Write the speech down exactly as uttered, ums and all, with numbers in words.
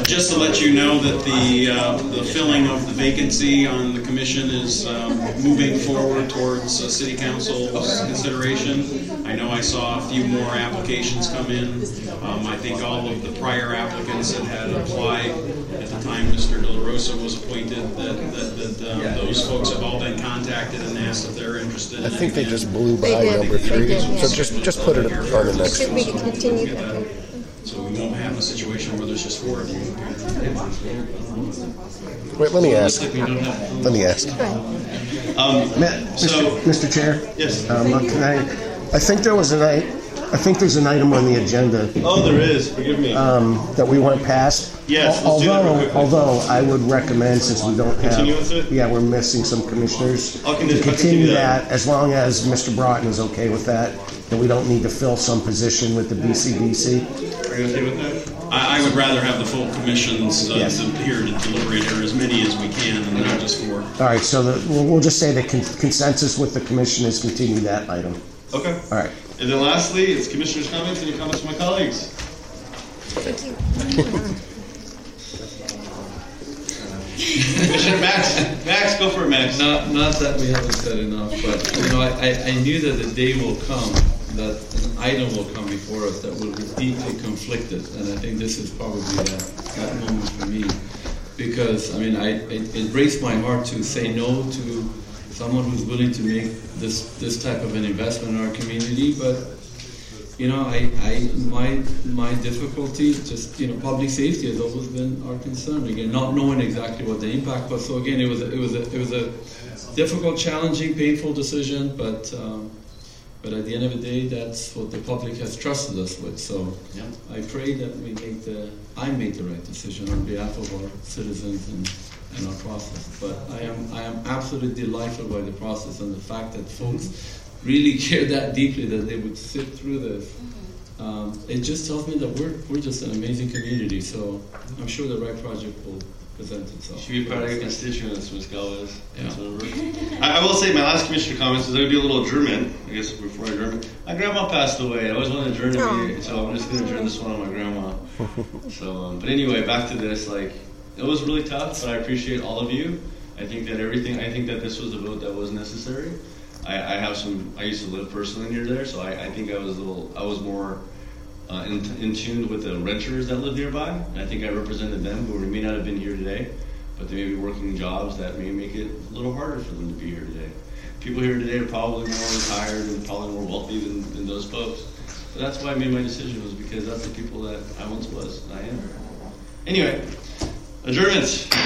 just to let you know that the uh, the filling of the vacancy on the commission is um, moving forward towards uh, City Council's consideration. I know I saw a few more applications come in. Um, I think all of the prior applicants that had applied at the time Mister De La Rosa was appointed, that, that, that um, those folks have all been contacted and asked if they're interested. I think they in, just blew by They did. number They three. did, yeah. So just just put it on the next Should we one. continue? So we won't have a situation where there's just four of you. Wait, let me ask. Let me ask. Um, so, Mister Chair? yes. Um, can I, I think there was an I, I think there's an item on the agenda Oh, there is. Forgive me. um, that we went past. Yes, Al- let's do that real Although, quickly. although I would recommend, since we don't have, Continue with it? yeah, we're missing some commissioners. I'll con- to I'll continue continue that. that, as long as Mister Broughton is okay with that, that we don't need to fill some position with the B C B C. Are you okay with that? I, I would rather have the full commissions uh, Yes. to- here to deliberate, or as many as we can, and not just four. All right, so the, we'll, we'll just say that con- consensus with the commission is continue that item. Okay. All right. And then lastly, it's commissioners' comments. Any comments from my colleagues? Commissioner Max. Max, go for it, Max. Not, not that we haven't said enough, but you know, I, I I knew that the day will come, that an item will come before us that will be deeply conflicted, and I think this is probably that, that moment for me, because I mean, I it, it breaks my heart to say no to someone who's willing to make this this type of an investment in our community, but you know, I, I my my difficulty, just you know, public safety has always been our concern. Again, not knowing exactly what the impact was. So again, it was a, it was a, it was a difficult, challenging, painful decision. But um, but at the end of the day, that's what the public has trusted us with. So Yep. I pray that we make the I make the right decision on behalf of our citizens and, and our process. But I am I am absolutely delighted by the process and the fact that folks really care that deeply that they would sit through this. Um, it just tells me that we're we're just an amazing community. So I'm sure the right project will present itself. You should be proud of your constituents, Miz Galvez. Yeah. I, I will say my last commissioner comments is going to be a little German. I guess before I adjourn, my grandma passed away. I always wanted to adjourn to be, so I'm just going to adjourn this one on my grandma. So, um, but anyway, back to this. Like, it was really tough, but I appreciate all of you. I think that everything. I think that this was a vote that was necessary. I, I have some. I used to live personally near there, so I, I think I was a little. I was more uh, in, in tune with the renters that live nearby. And I think I represented them, who may not have been here today, but they may be working jobs that may make it a little harder for them to be here today. People here today are probably more retired and probably more wealthy than, than those folks. So that's why I made my decision, was because that's the people that I once was. And I am. Anyway, adjournment.